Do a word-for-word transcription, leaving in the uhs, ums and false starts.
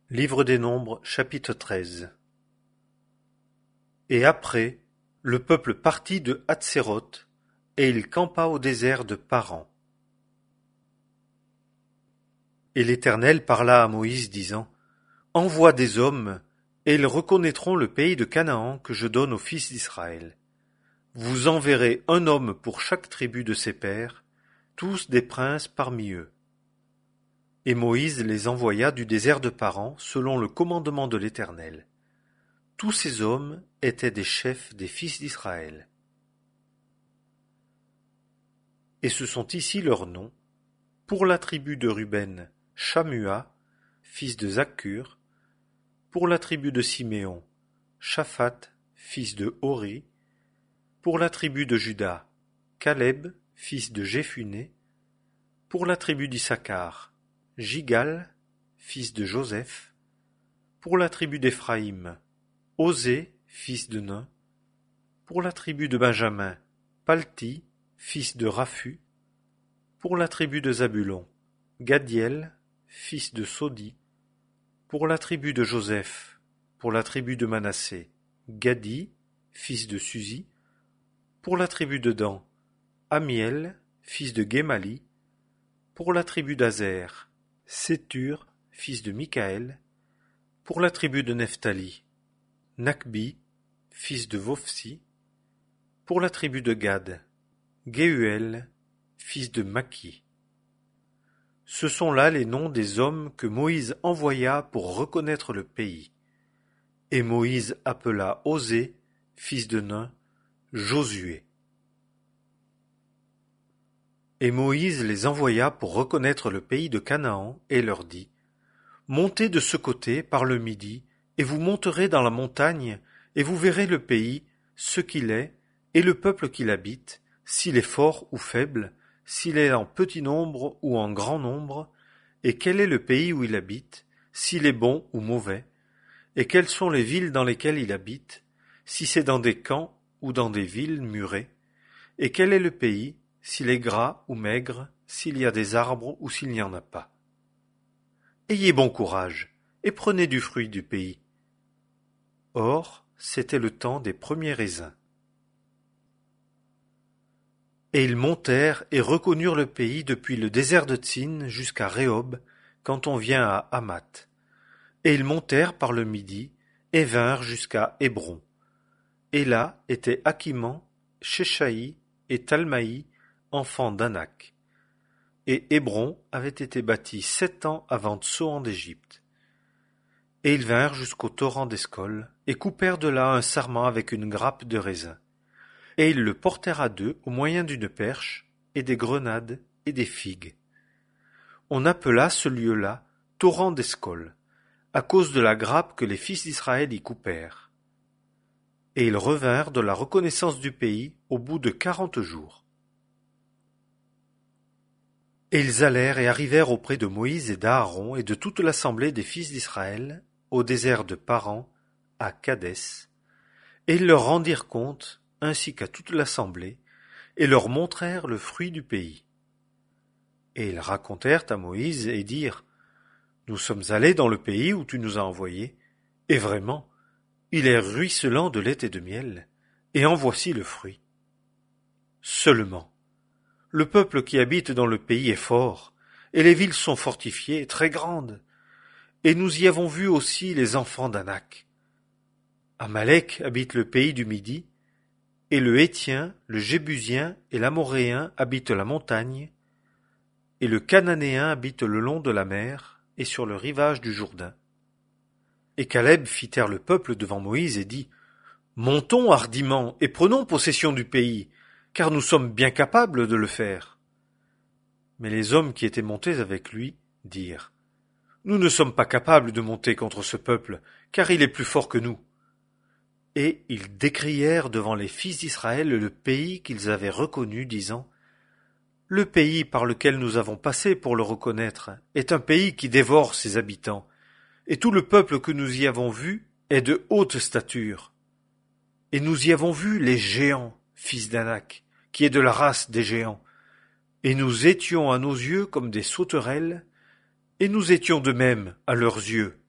Livre des Nombres, chapitre treize. Et après, le peuple partit de Hatséroth, et il campa au désert de Paran. Et l'Éternel parla à Moïse, disant, Envoie des hommes, et ils reconnaîtront le pays de Canaan que je donne aux fils d'Israël. Vous enverrez un homme pour chaque tribu de ses pères, tous des princes parmi eux. Et Moïse les envoya du désert de Paran selon le commandement de l'Éternel. Tous ces hommes étaient des chefs des fils d'Israël. Et ce sont ici leurs noms. Pour la tribu de Ruben, Shamua, fils de Zaccur. Pour la tribu de Siméon, Shaphat, fils de Hori. Pour la tribu de Juda, Caleb, fils de Jéphuné. Pour la tribu d'Issachar, Jigal, fils de Joseph. Pour la tribu d'Éphraïm, Osée, fils de Nun. Pour la tribu de Benjamin, Palti, fils de Raphu. Pour la tribu de Zabulon, Gadiel, fils de Sodi. Pour la tribu de Joseph, pour la tribu de Manassé, Gadi, fils de Suzi. Pour la tribu de Dan, Amiel, fils de Guémali. Pour la tribu d'Azer, Sétur, fils de Michaël. Pour la tribu de Nephtali, Nakbi, fils de Vophsi. Pour la tribu de Gad, Géuel, fils de Maki. Ce sont là les noms des hommes que Moïse envoya pour reconnaître le pays. Et Moïse appela Osée, fils de Nun, Josué. Et Moïse les envoya pour reconnaître le pays de Canaan, et leur dit, Montez de ce côté par le midi, et vous monterez dans la montagne, et vous verrez le pays, ce qu'il est, et le peuple qui l'habite, s'il est fort ou faible, s'il est en petit nombre ou en grand nombre, et quel est le pays où il habite, s'il est bon ou mauvais, et quelles sont les villes dans lesquelles il habite, si c'est dans des camps ou dans des villes murées, et quel est le pays, s'il est gras ou maigre, s'il y a des arbres ou s'il n'y en a pas. Ayez bon courage, et prenez du fruit du pays. Or, c'était le temps des premiers raisins. Et ils montèrent et reconnurent le pays depuis le désert de Tsin jusqu'à Rehob, quand on vient à Hamath. Et ils montèrent par le midi, et vinrent jusqu'à Hébron. Et là étaient Achiman, Shéshaï et Talmaï, enfants d'Anak. Et Hébron avait été bâti sept ans avant Tsoan d'Égypte. Et ils vinrent jusqu'au torrent d'Escol, et coupèrent de là un sarment avec une grappe de raisin. Et ils le portèrent à deux au moyen d'une perche, et des grenades, et des figues. On appela ce lieu-là torrent d'Escol, à cause de la grappe que les fils d'Israël y coupèrent. Et ils revinrent de la reconnaissance du pays au bout de quarante jours. Et ils allèrent et arrivèrent auprès de Moïse et d'Aaron et de toute l'assemblée des fils d'Israël, au désert de Paran, à Kadès, et ils leur rendirent compte, ainsi qu'à toute l'assemblée, et leur montrèrent le fruit du pays. Et ils racontèrent à Moïse et dirent, Nous sommes allés dans le pays où tu nous as envoyés, et vraiment, il est ruisselant de lait et de miel, et en voici le fruit. Seulement, le peuple qui habite dans le pays est fort, et les villes sont fortifiées, très grandes, et nous y avons vu aussi les enfants d'Anak. Amalek habite le pays du Midi, et le Héthien, le Jébusien et l'Amoréen habitent la montagne, et le Cananéen habite le long de la mer et sur le rivage du Jourdain. Et Caleb fit taire le peuple devant Moïse et dit, Montons hardiment et prenons possession du pays, car nous sommes bien capables de le faire. Mais les hommes qui étaient montés avec lui dirent, Nous ne sommes pas capables de monter contre ce peuple, car il est plus fort que nous. Et ils décrièrent devant les fils d'Israël le pays qu'ils avaient reconnu, disant, Le pays par lequel nous avons passé pour le reconnaître est un pays qui dévore ses habitants, et tout le peuple que nous y avons vu est de haute stature. Et nous y avons vu les géants, fils d'Anak, qui est de la race des géants, et nous étions à nos yeux comme des sauterelles, et nous étions de même à leurs yeux